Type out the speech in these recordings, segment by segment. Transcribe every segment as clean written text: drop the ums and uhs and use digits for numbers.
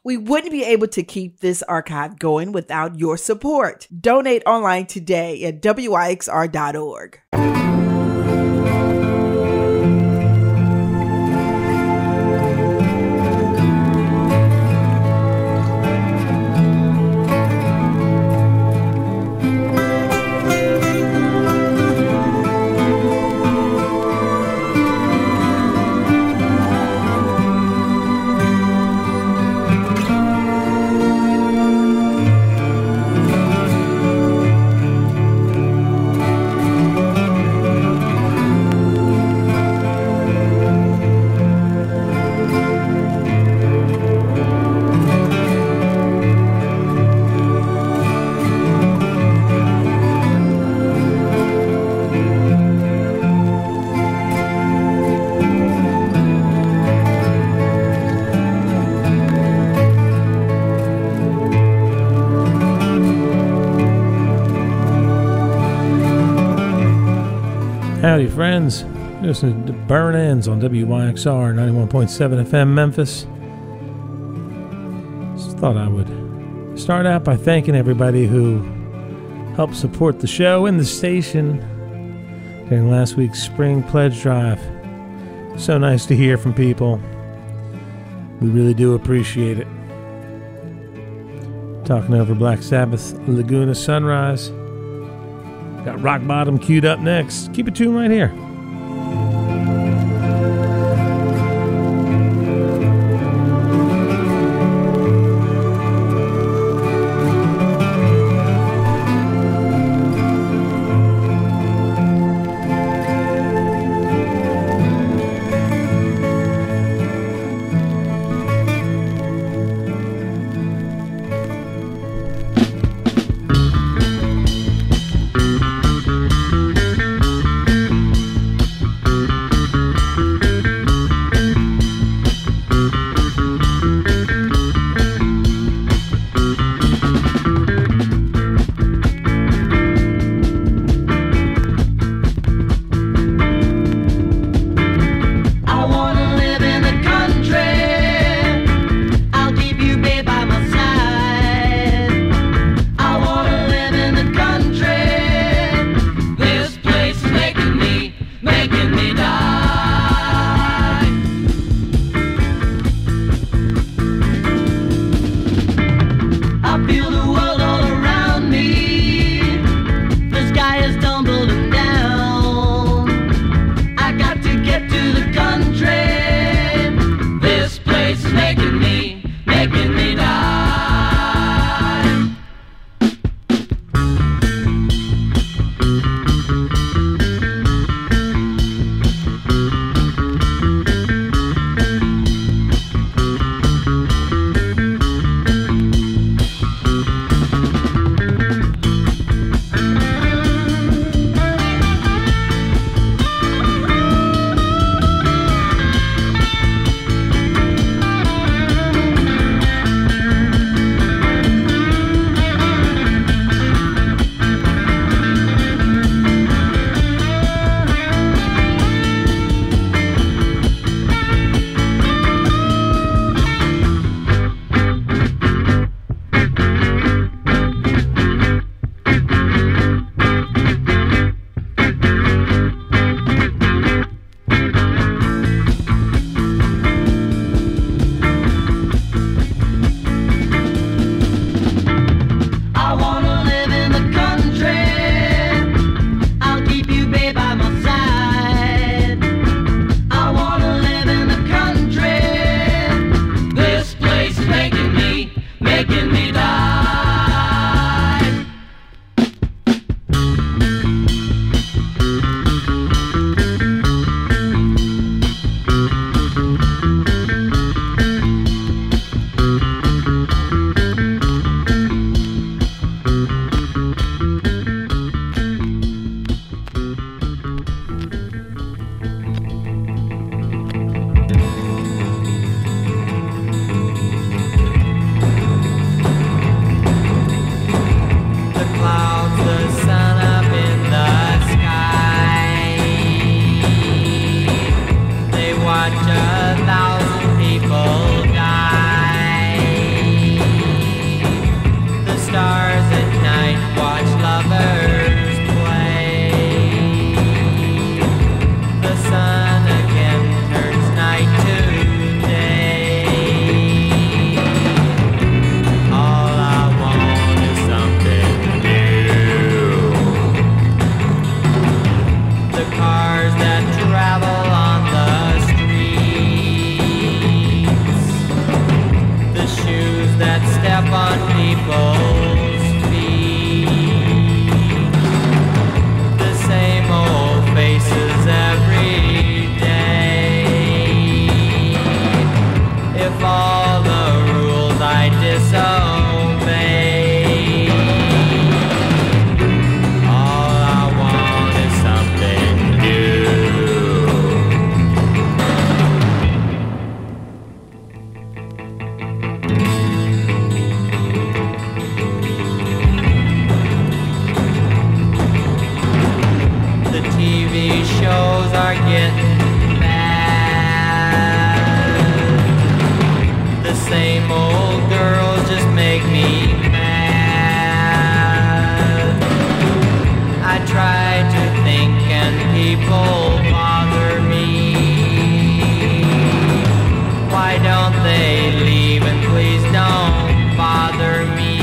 We wouldn't be able to keep this archive going without your support. Donate online today at wyxr.org. Howdy, friends. You're listening to Burn Ends on WYXR 91.7 FM Memphis. Just thought I would start out by thanking everybody who helped support the show and the station during last week's spring pledge drive. So nice to hear from people. We really do appreciate it. Talking over Black Sabbath, Laguna Sunrise. Got Rock Bottom queued up next. Keep it tuned right here. on people's feet. The same old faces every day. If all the rules I disobey, all I want is something new. The TV shows are getting bad. The same old girls just make me mad. I try to think and people bother me. Why don't they leave and please don't bother me?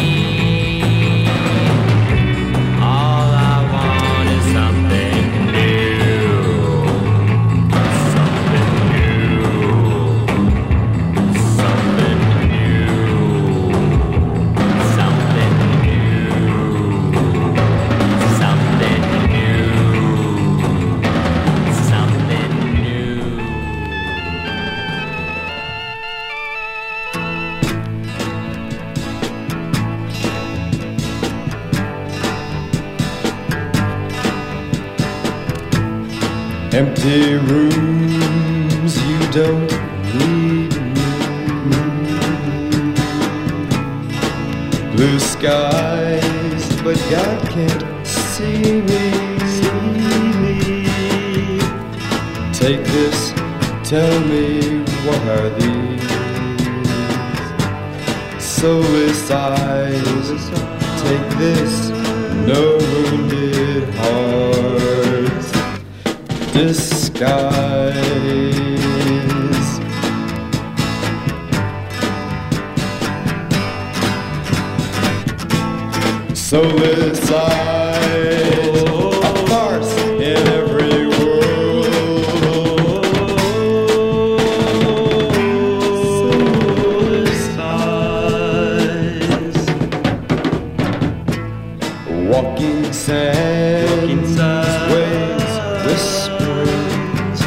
All I want is something new. Something new. Something new. Something new. Something new. Something new. Empty rooms, you don't need me. Blue skies, but God can't see me. Take this, tell me what are these? Soulless eyes, take this, no wounded hearts. Disguise. Soulless eyes, a farce in every world. Soulless eyes, walking sands, waves, whisperings.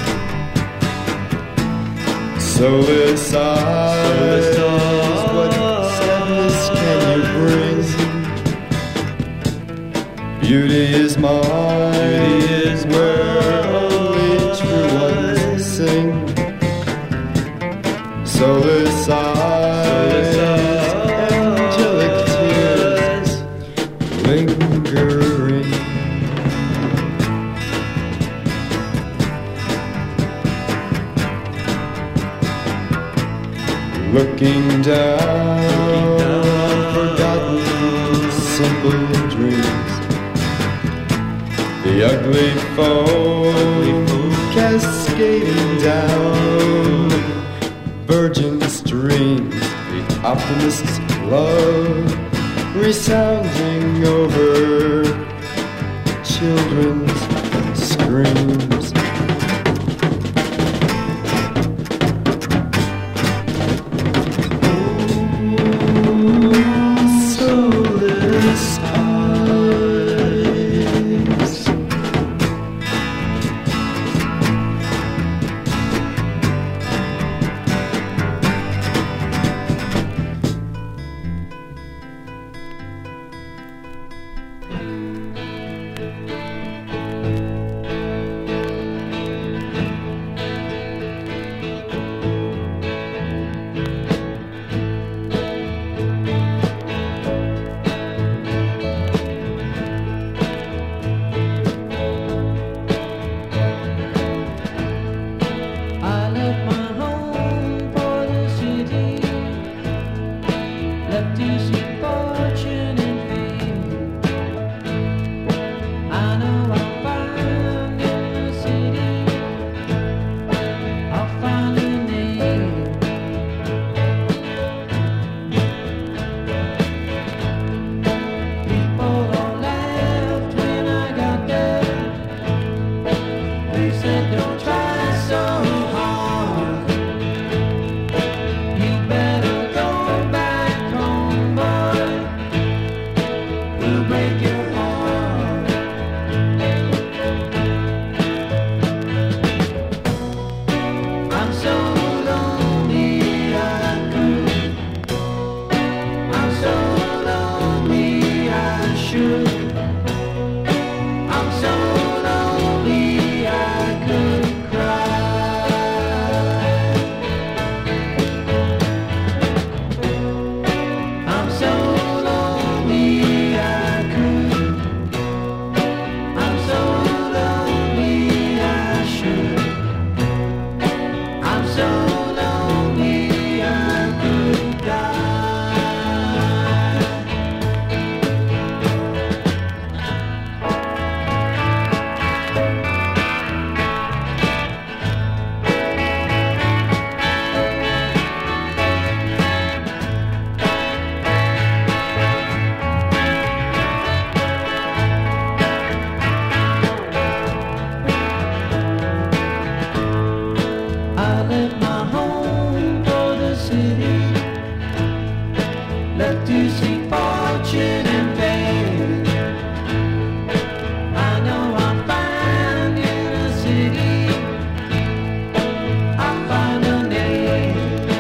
Soulless eyes, what sadness can you bring? Beauty is mine, where only true ones sing. Soulless eyes, angelic tears, lingering. Looking down, forgotten simple dreams. The ugly foam cascading down virgin streams. The optimist's love resounding over children's screams. Soulless eyes. You better go back home. left to seek fortune and fame. I know I'll find in a city, I'll find a name.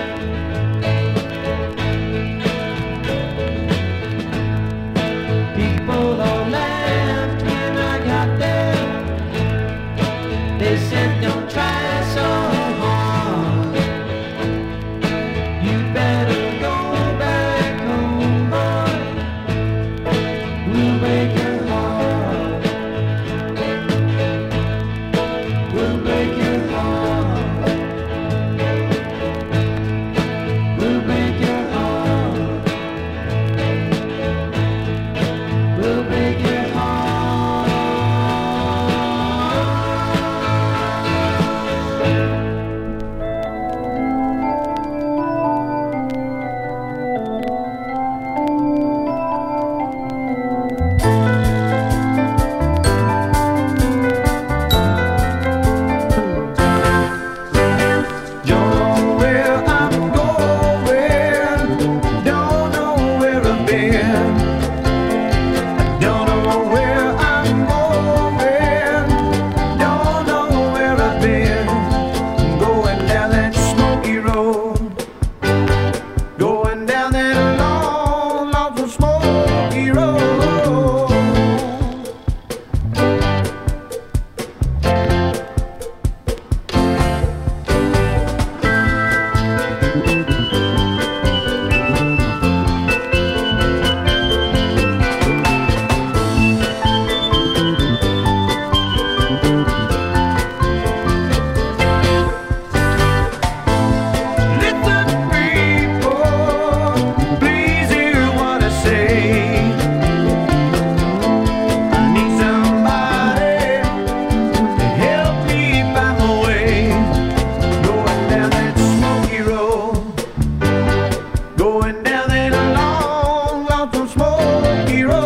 People all laughed when I got there. They said don't try so hard, you better go back home, boy. We'll break your heart, we'll break your heart, we'll break your heart, we'll break your heart. Don't know where I'm going, don't know where I've been. Don't know where I'm going, don't know where I've been. Going down that smoky road, going down that long, long smoky road. Listen, people, please hear what I say. I need somebody to help me find my way. Going down that smoky road, going down that long, long smoky road.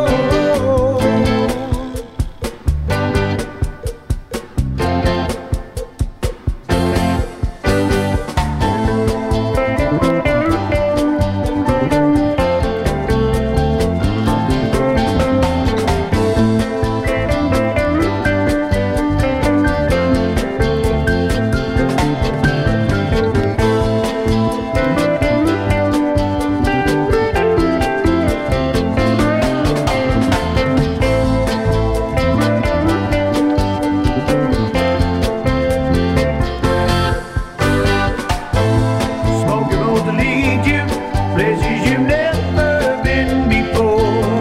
Smoky road to lead you places you've never been before.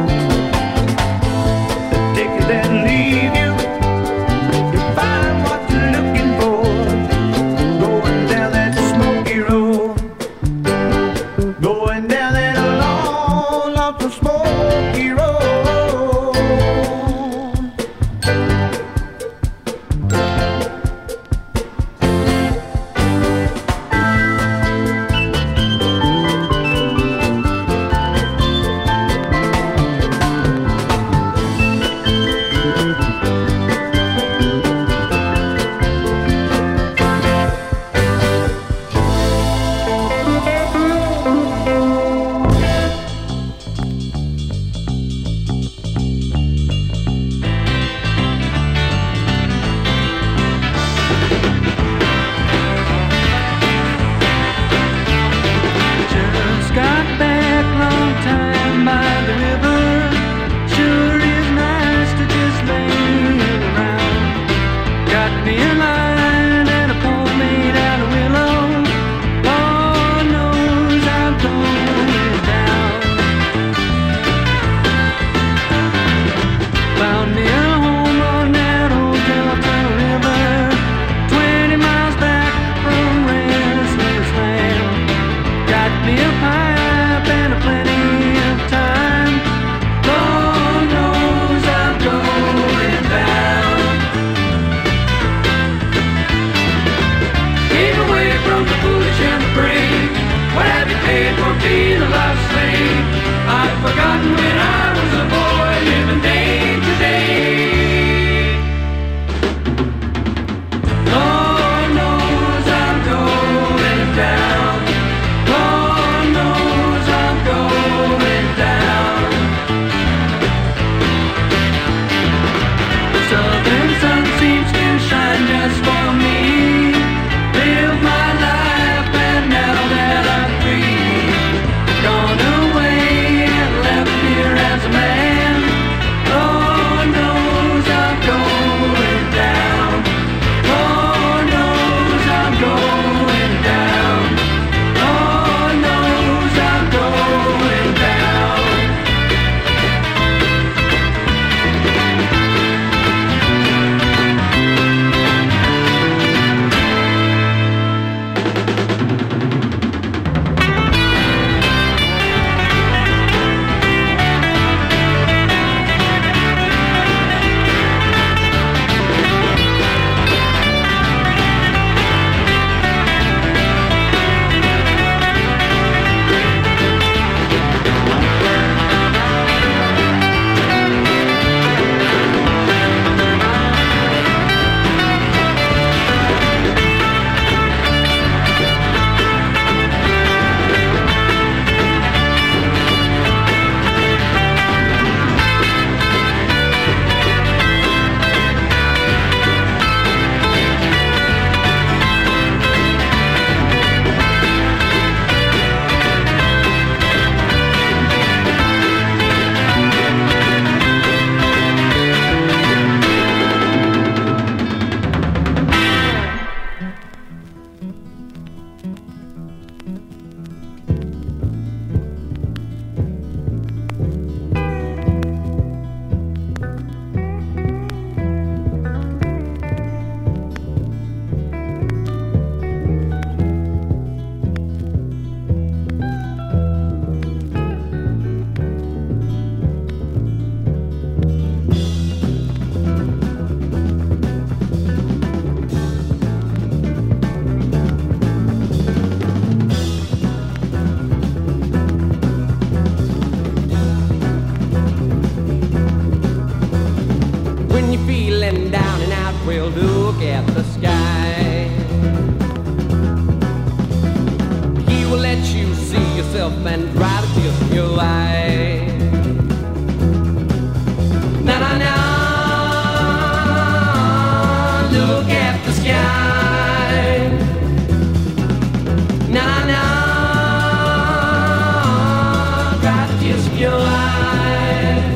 The ticket that'll leave you to find what you're looking for. Going down that smoky road, going down that long, long smoky road. Just got back long time by the river. Sure is nice to just lay around. Got me a line and a pole made out of willow. Lord knows I'm going down. Found me a home on that old Telephone River, 20 miles back from Restless Land. Got me a pipe and a plenty of time. Lord knows I'm going down. Keep away from the foolish and the brave. What have you paid for being a life slave? I've forgotten when I was a boy living day to day. Lord knows I'm going down. Lord knows I'm going yourself and dry the tears from your eyes. Na na na, look at the sky. Na na na, dry the tears from your eyes.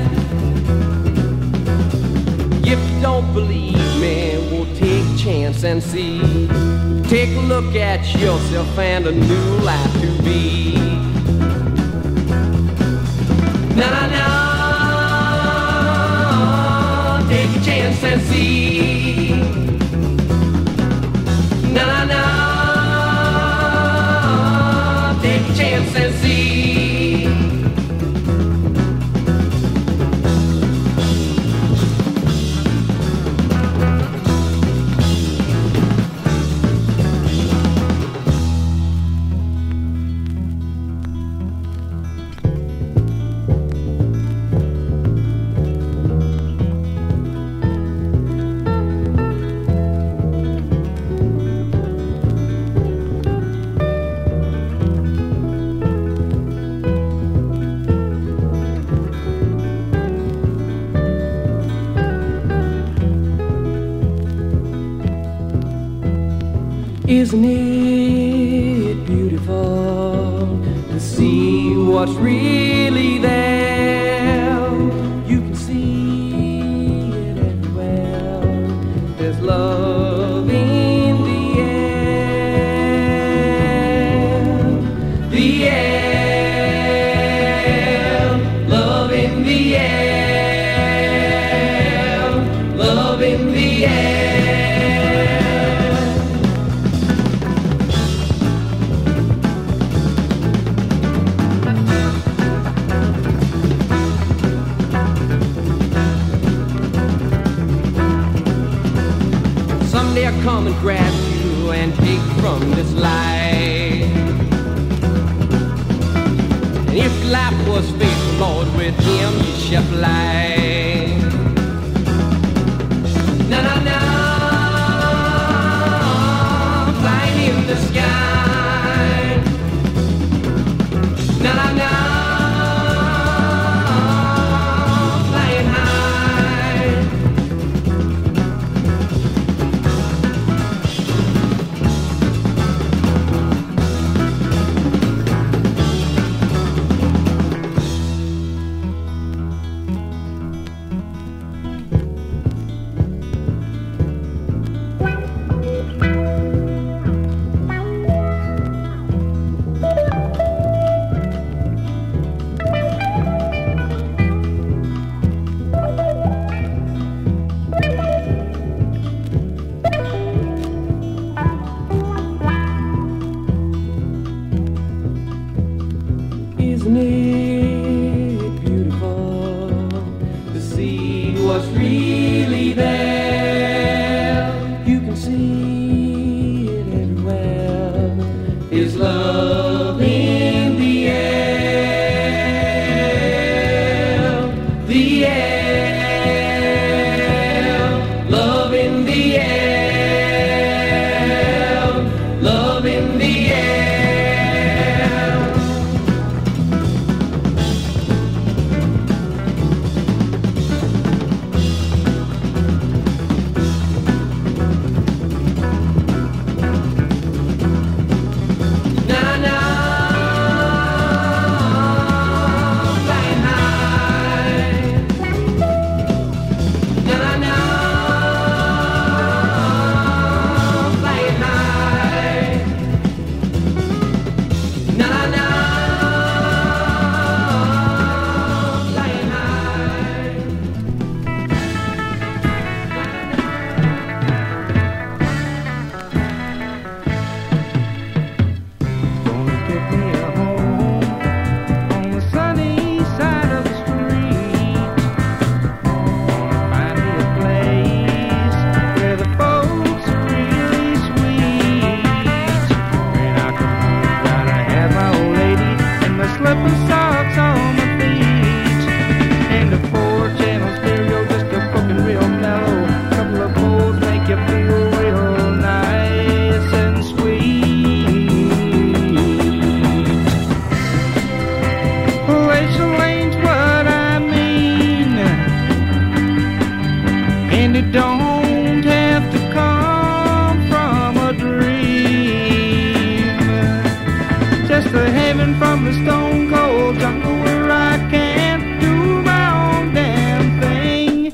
If you don't believe me, we'll take a chance and see. Take a look at yourself and a new life to be. Na na na, take a chance and see. Na na na, take a chance and see. Isn't it beautiful to see what's really there? You can see it everywhere. There's love in the air. The air. Love in the air. Love in the air. They'll come and grab you and take from this life. And if life was faithful, Lord, with him you shall fly. Na na na, flying in the sky. Na na na, flying high. Isn't it beautiful to see what's really there? You can see it everywhere. Is love in the air? The air. Love in the air. Love in the air. jungle where I can't do my own damn thing.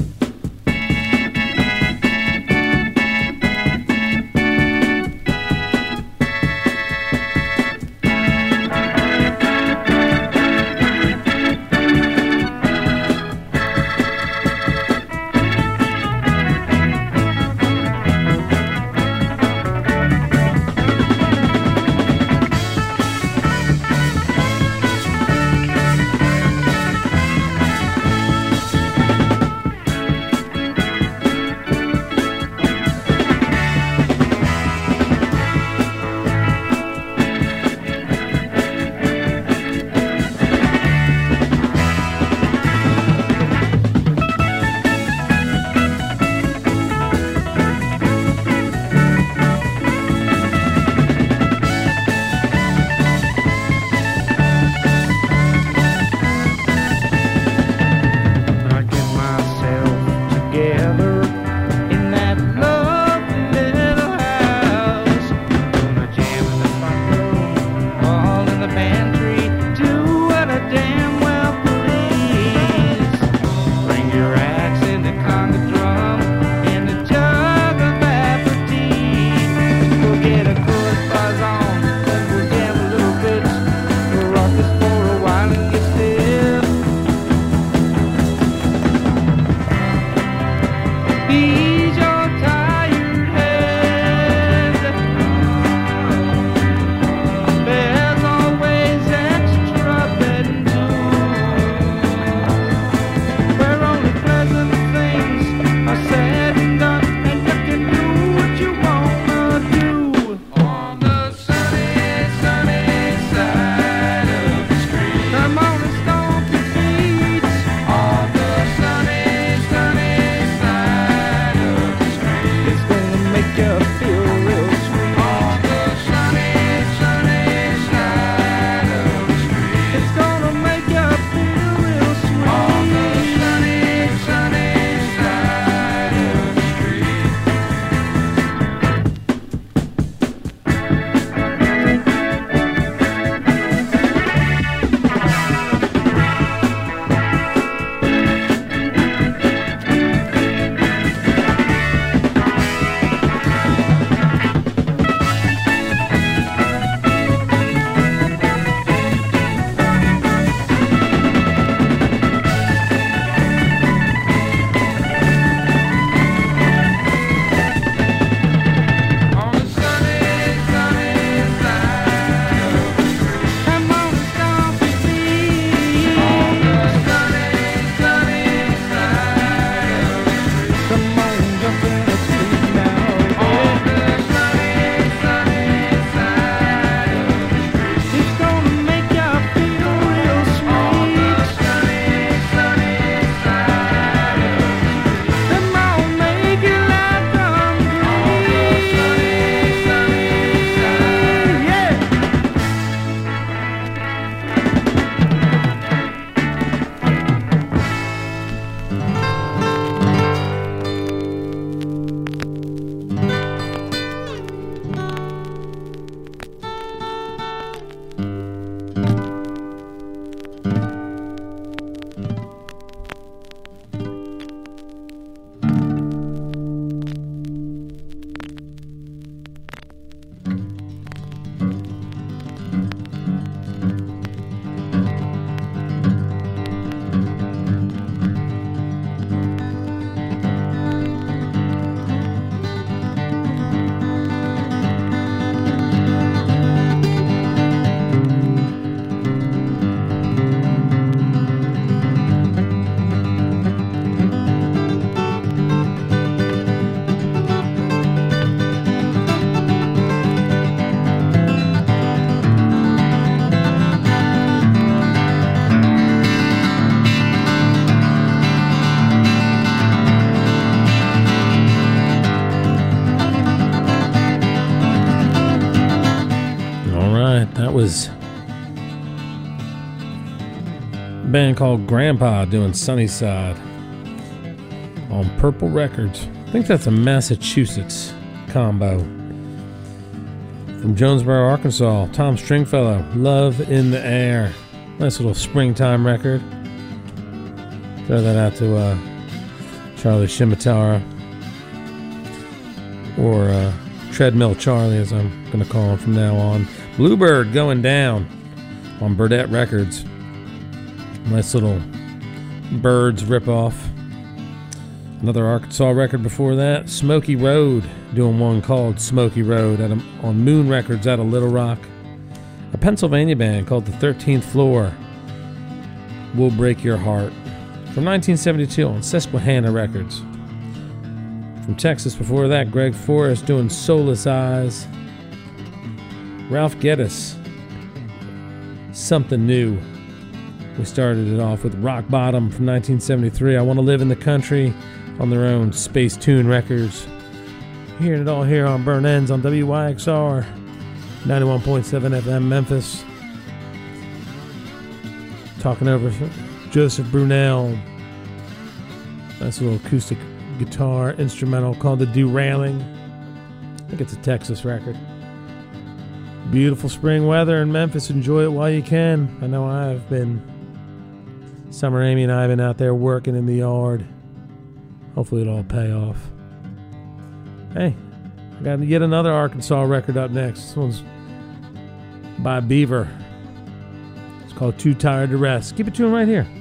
That was a band called Grandpa doing Sunnyside on Purple Records. I think that's a Massachusetts combo. From Jonesboro, Arkansas, Tom Stringfellow, Love in the Air. Nice little springtime record. Throw that out to Charlie Shimotara, or Treadmill Charlie, as I'm going to call him from now on. Bluebird Going Down on Burdette Records. Nice little Birds ripoff. Another Arkansas record before that, Smokey Road, doing one called Smokey Road on Moon Records out of Little Rock. A Pennsylvania band called The 13th Floor, Will Break Your Heart, from 1972 on Susquehanna Records. From Texas before that, Greg Forrest doing Soulless Eyes. Ralph Geddes, Something New. We started it off with Rock Bottom from 1973, I Want to Live in the Country, on their own Space Tune Records. Hearing it all here on Burn Ends on WYXR 91.7 FM Memphis. Talking over Joseph Brunel. Nice little acoustic guitar instrumental called The Derailing. I think it's a Texas record. Beautiful spring weather in Memphis. Enjoy it while you can. I know I've been. Summer Amy and I have been out there working in the yard. Hopefully it'll all pay off. Hey, I got yet another Arkansas record up next. This one's by Beaver. It's called Too Tired to Rest. Keep it tuned right here.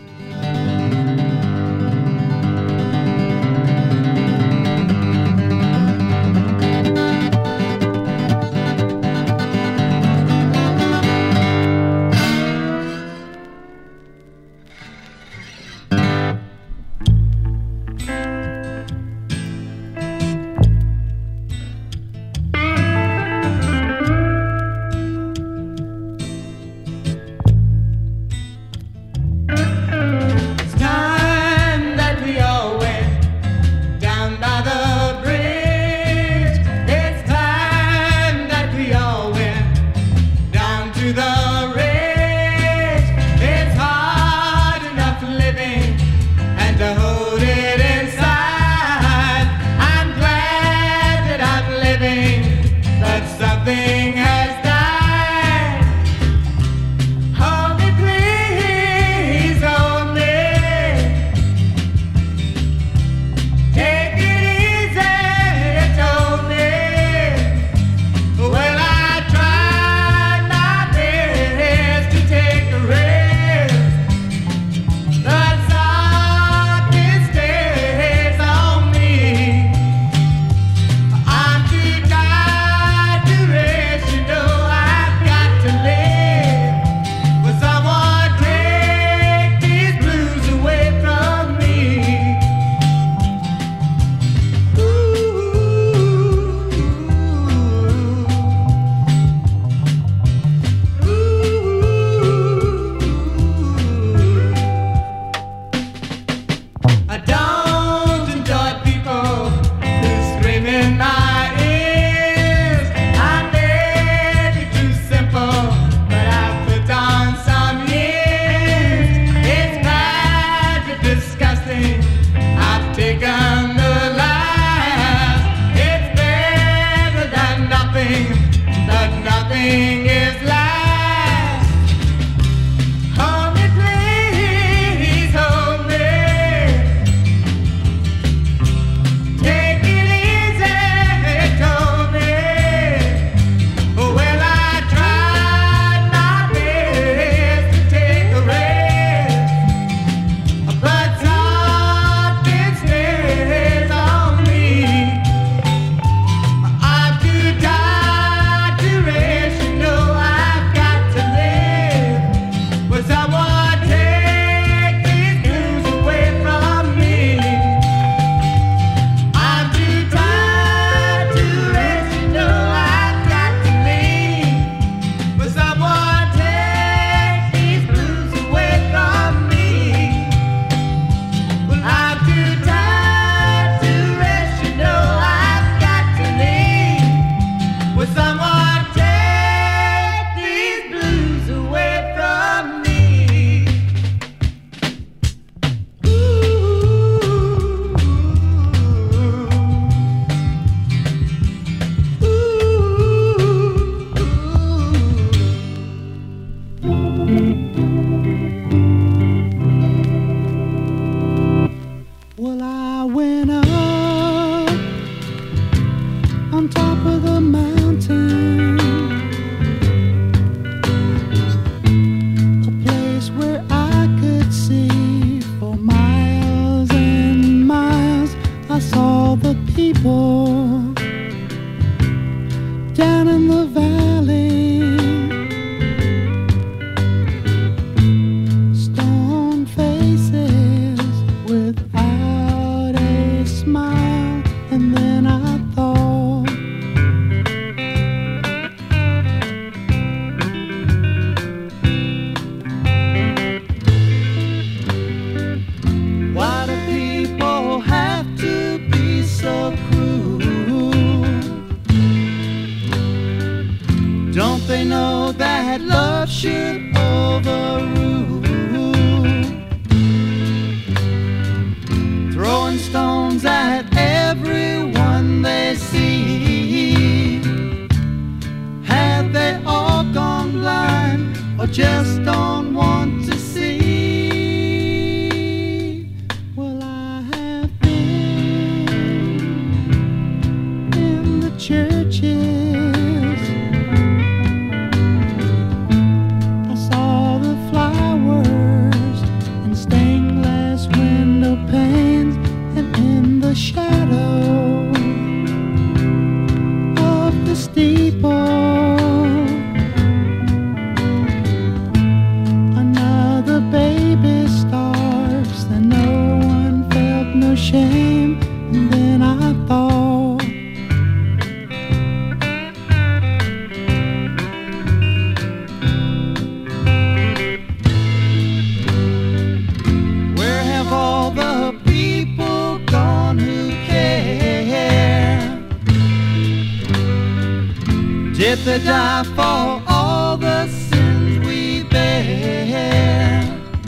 they die for all the sins we bear.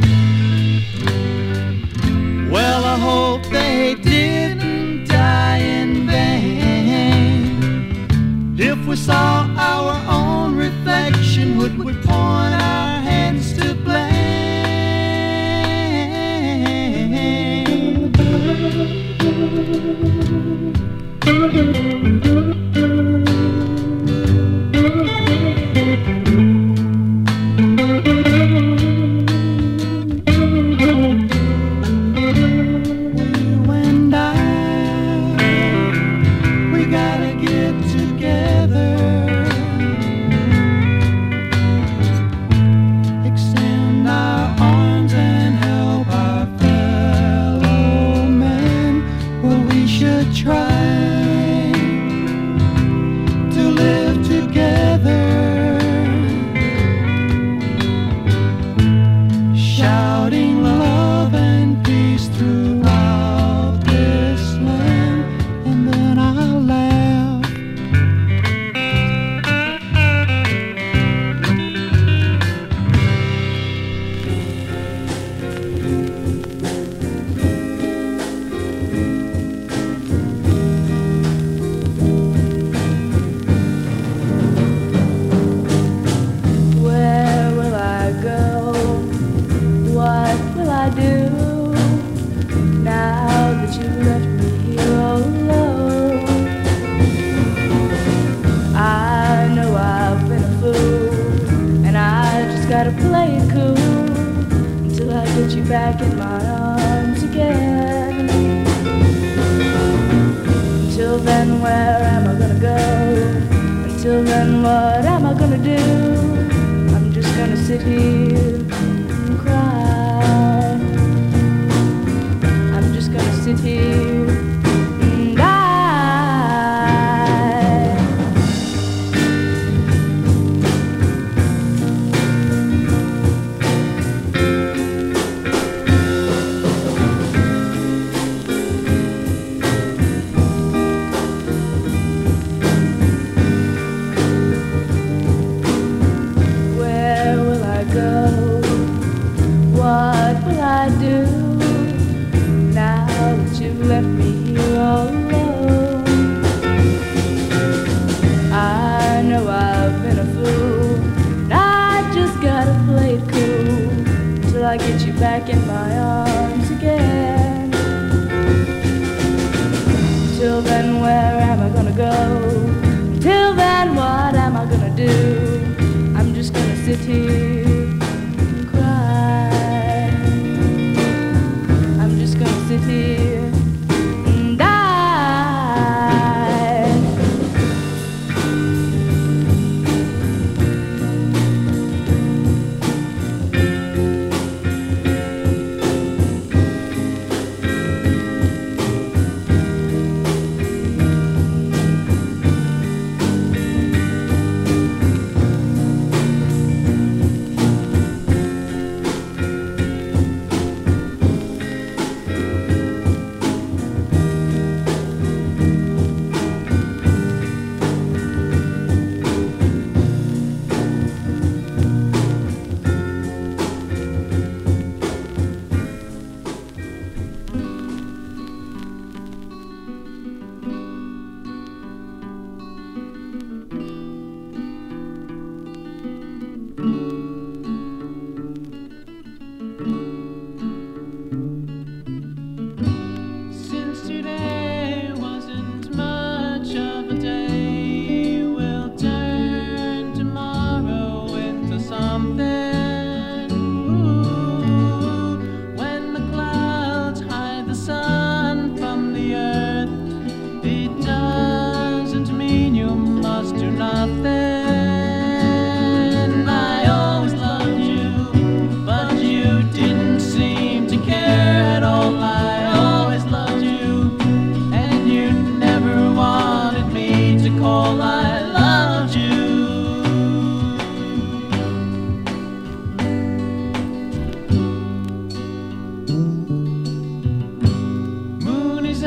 Well, I hope they didn't die in vain. If we saw our own reflection, would we point our hands to blame?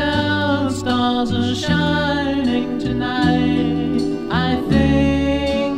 stars are shining tonight. I think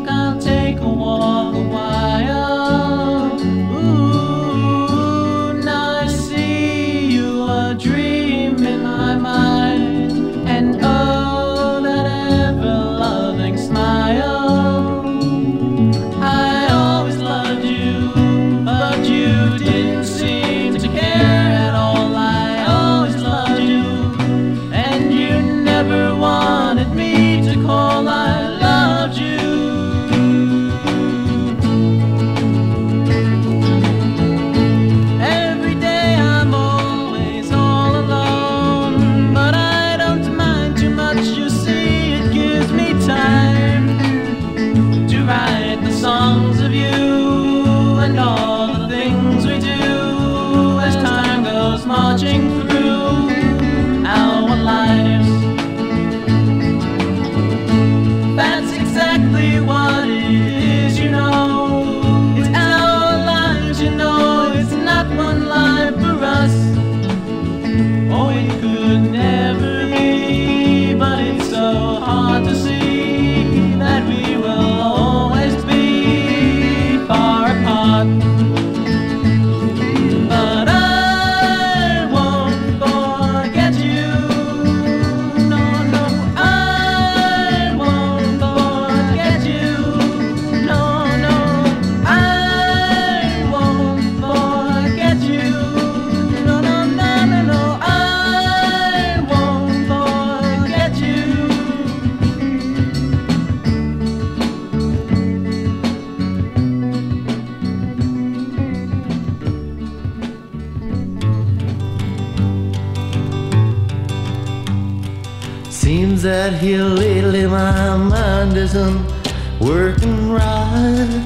that here lately my mind isn't working right.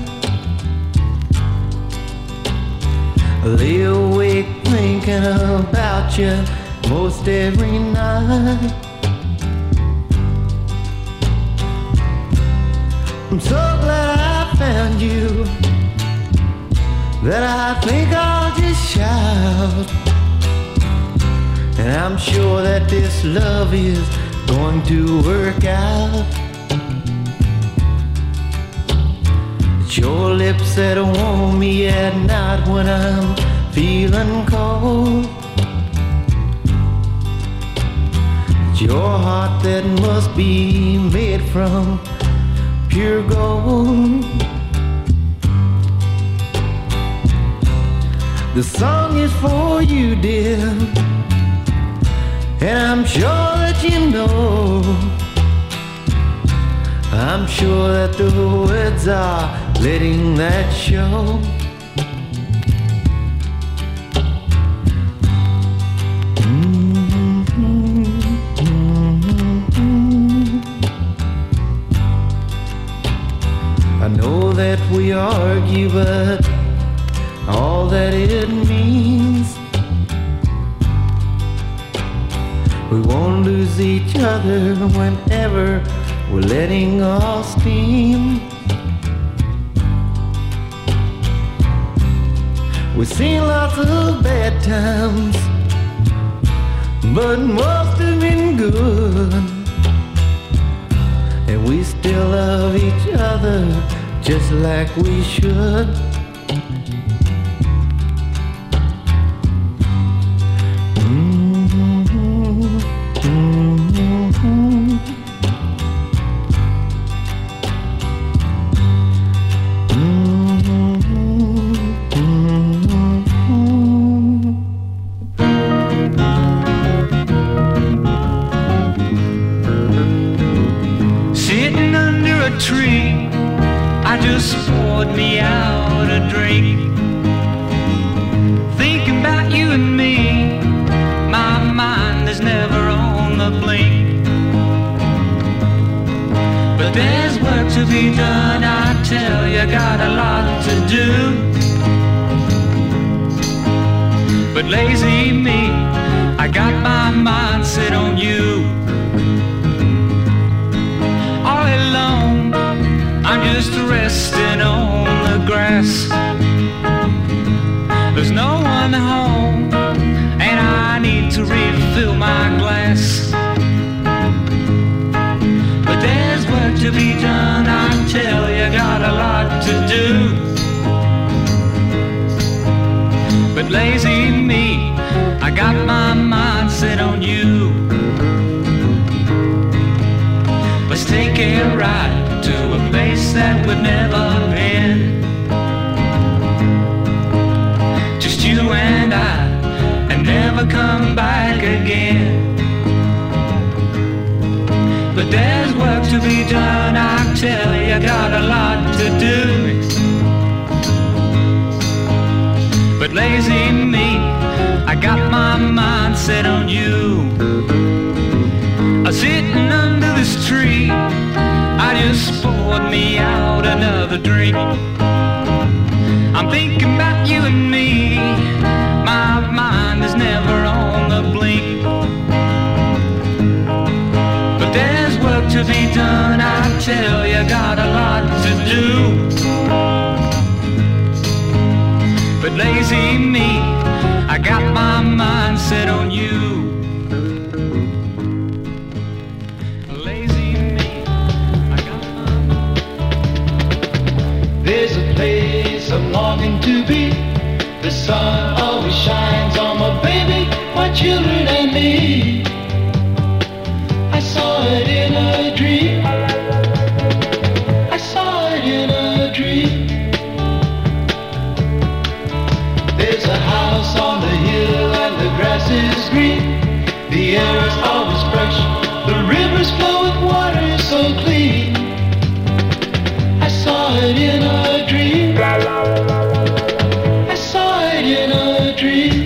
I lay awake thinking about you most every night. I'm so glad I found you that I think I'll just shout. And I'm sure that this love is going to work out. It's your lips that warm me at night when I'm feeling cold. It's your heart that must be made from pure gold. The song is for you, dear, and I'm sure that you know. I'm sure that the words are letting that show. I know that we argue, but all that it means, we won't lose each other whenever we're letting off steam. We've seen lots of bad times, but most have been good. And we still love each other just like we should.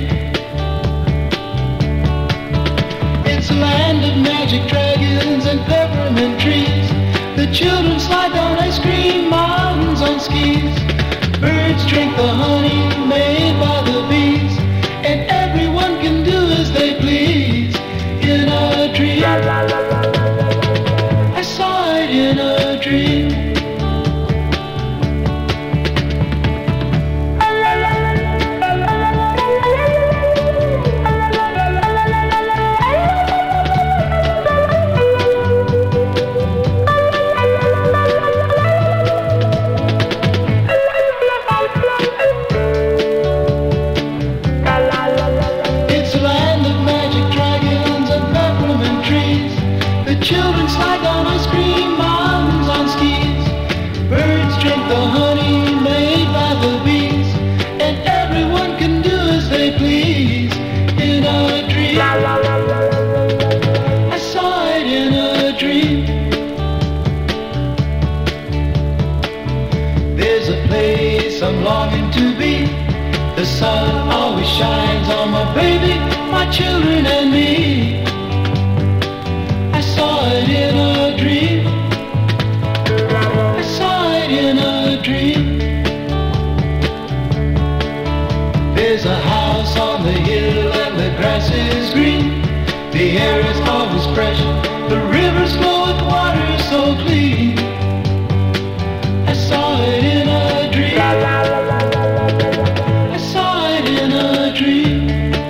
It's a land of magic dragons and always shines on my baby, my children and me. I saw it in a dream. I saw it in a dream. There's a house on the hill and the grass is green. The air is always fresh, the rivers flow with water so clean. I saw it in a dream. I saw it in a dream.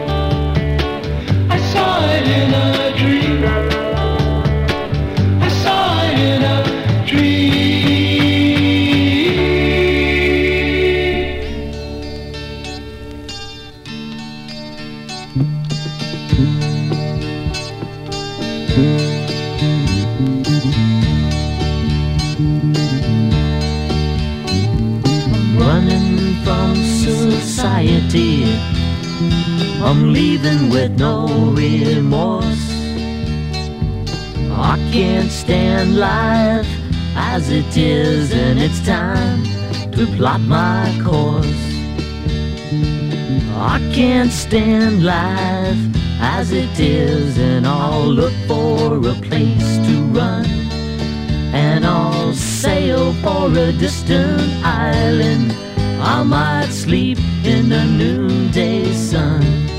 I saw it in a dream. I saw it in a dream. Running from society, I'm leaving with no remorse. I can't stand life as it is, and it's time to plot my course. I can't stand life as it is, and I'll look for a place to run, and I'll sail for a distant island. I might sleep in the noonday sun.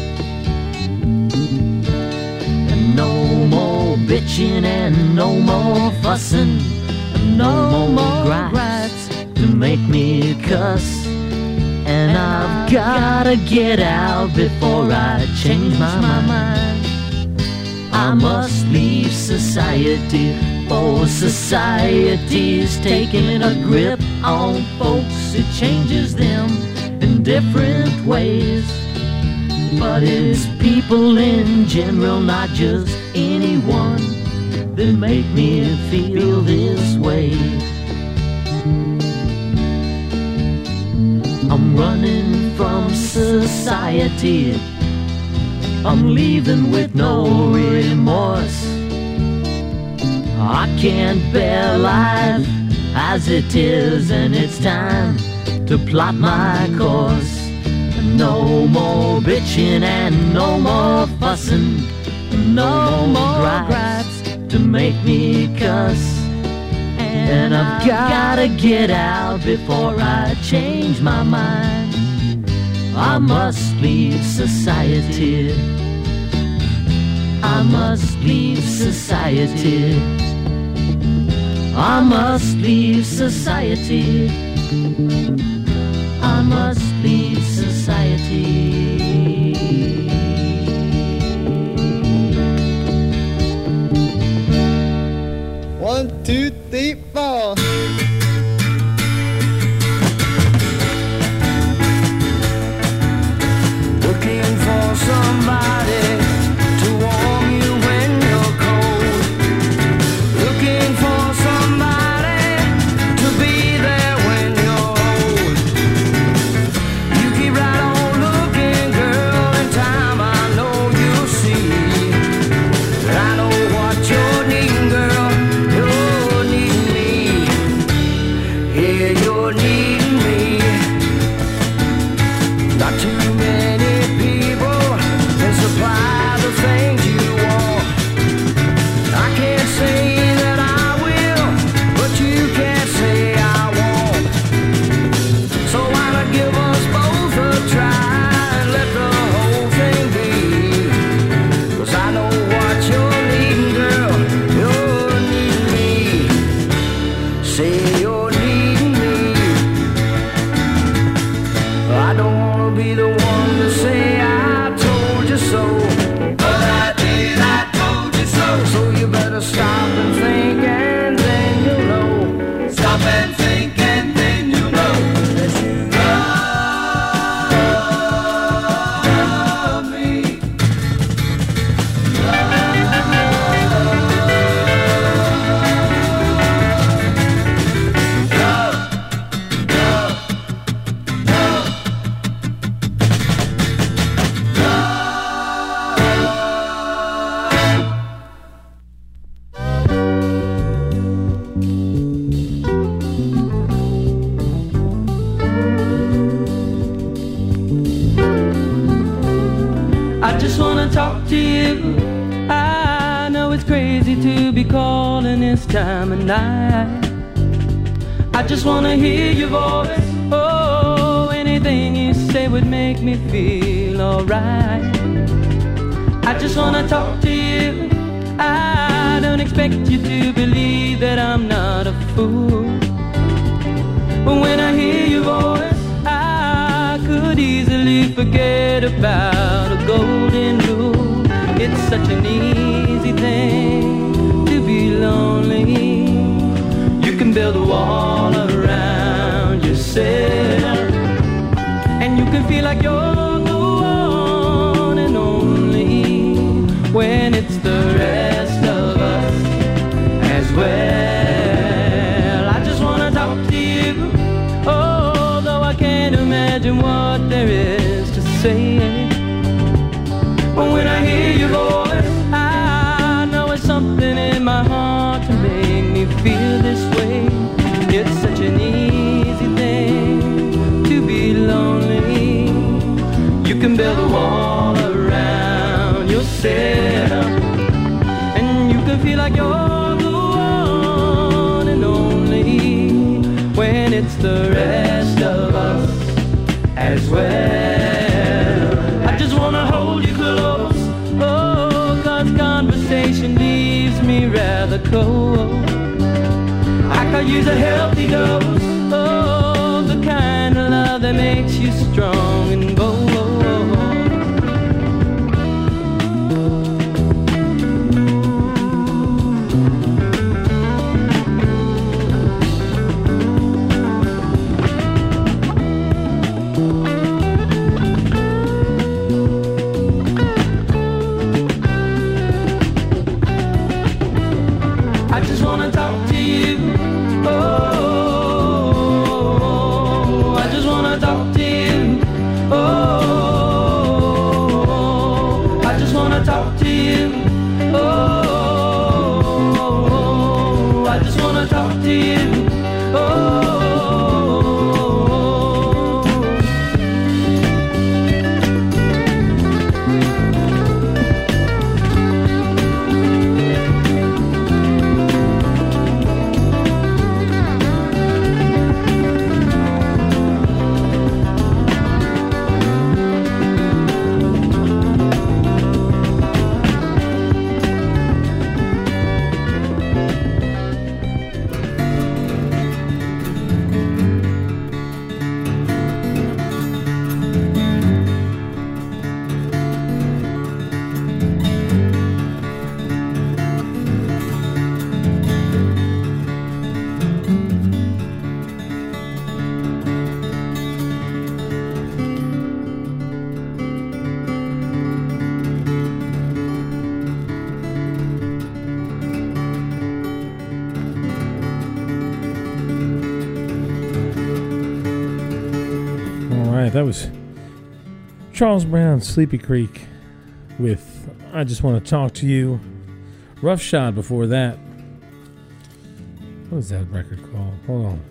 And no more bitching and no more fussing, and no more gripes to make me cuss. And I've gotta get out before I change my mind. I must leave society, for society's taking a grip on folks. It changes them in different ways, but it's people in general, not just anyone, that make me feel this way. I'm running from society, I'm leaving with no remorse. I can't bear life as it is, and it's time to plot my course. No more bitching and no more fussing, no more gripes to make me cuss. And I've gotta get out before I change my mind. I must leave society. I must leave society. I must leave society. I must leave society. 1, 2, 3, 4. Looking for somebody to warm you when you're cold. Looking for somebody to be there when you're old. You keep right on looking. I just wanna talk to you. I know it's crazy to be calling this time of night. I just wanna hear your voice. Oh, anything you say would make me feel alright. I just wanna talk to you. I don't expect you to believe that I'm not a fool. But when I hear your voice, I could easily forget about a golden rule. It's such an easy thing to be lonely. You can build a wall around yourself, and you can feel like you're the one and only when it's the rest of us as well. I just wanna talk to you, although I can't imagine what there is to say. But when I hear your voice, I know it's something in my heart to make me feel this way. It's such an easy thing to be lonely. You can build a wall around yourself, and you can feel like you're the one and only when it's the rest of us as well. I just wanna hold you close, oh, 'cause conversation leaves me rather cold. I could use a healthy dose, oh, the kind of love that makes you strong and bold. I just wanna talk to you. Oh, I just wanna talk to you. Oh, I just wanna talk to you. Oh, I just wanna talk to you. Oh. That was Charles Brown, Sleepy Creek, with I Just Want to Talk to You. Rough Shot before that. What was that record called? Hold on.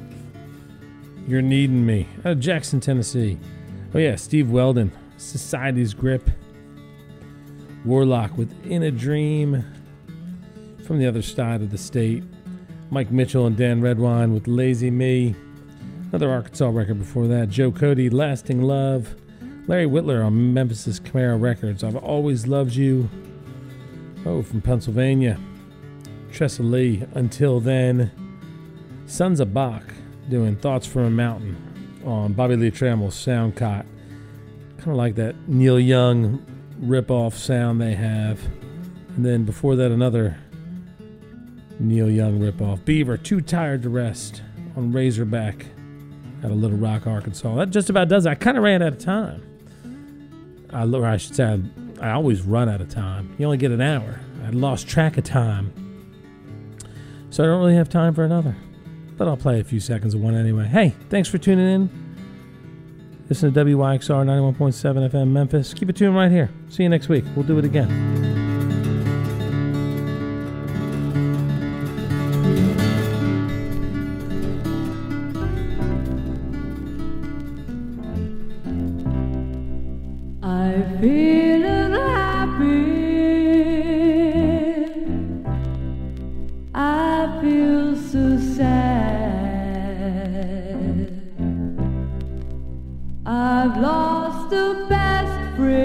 You're Needing Me. Out of Jackson, Tennessee. Oh yeah, Steve Weldon, Society's Grip. Warlock with In a Dream. From the Other Side of the State. Mike Mitchell and Dan Redwine with Lazy Me. Another Arkansas record before that. Joe Cody, Lasting Love. Larry Whitler on Memphis' Camaro Records, I've Always Loved You. Oh, from Pennsylvania. Tressa Lee, Until Then. Sons of Bach doing Thoughts from a Mountain on Bobby Lee Trammell's Soundcott. Kind of like that Neil Young rip-off sound they have. And then before that, another Neil Young rip-off. Beaver, Too Tired to Rest on Razorback out of Little Rock, Arkansas. That just about does it. I kind of ran out of time. I should say, I always run out of time. You only get an hour. I lost track of time. So I don't really have time for another. But I'll play a few seconds of one anyway. Hey, thanks for tuning in. Listen to WYXR 91.7 FM Memphis. Keep it tuned right here. See you next week. We'll do it again. I feel lost a best friend.